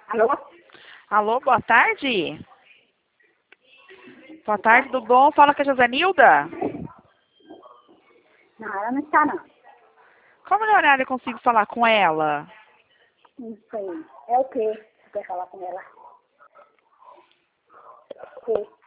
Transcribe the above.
Alô? Alô, boa tarde. Boa tarde, tudo bom? Fala com a Josenilda. Não, ela não está, não. Qual melhor horário eu consigo falar com ela? Não sei. É o quê? Você quer falar com ela? O quê?